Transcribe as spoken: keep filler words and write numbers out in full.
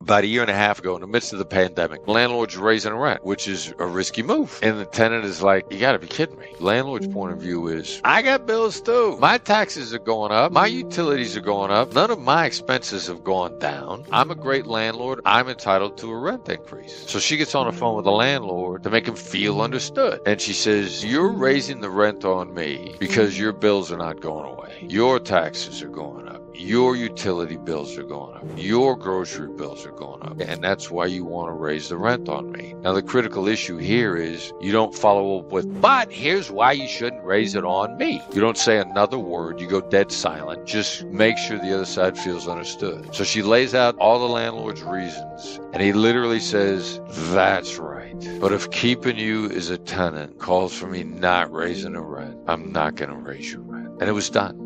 about a year and a half ago in the midst of the pandemic, landlord's raising rent, which is a risky move. And the tenant is like, you got to be kidding me. Landlord's point of view is, I got bills too. My taxes are going up. My utilities are going up. None of my expenses have gone down. I'm a great landlord. I'm entitled to a rent increase. So she gets on the phone with the landlord to make him feel understood. And she says, you're raising the rent on me because your bills are not going away. Your taxes are going up. Your utility bills are going up. Your grocery bills are going up. And that's why you want to raise the rent on me. Now, the critical issue here is you don't follow up with, but here's why you shouldn't raise it on me. You don't say another word. You go dead silent. Just make sure the other side feels understood. So she lays out all the landlord's reasons. And he literally says, that's right. But if keeping you as a tenant calls for me not raising the rent, I'm not going to raise your rent. And it was done.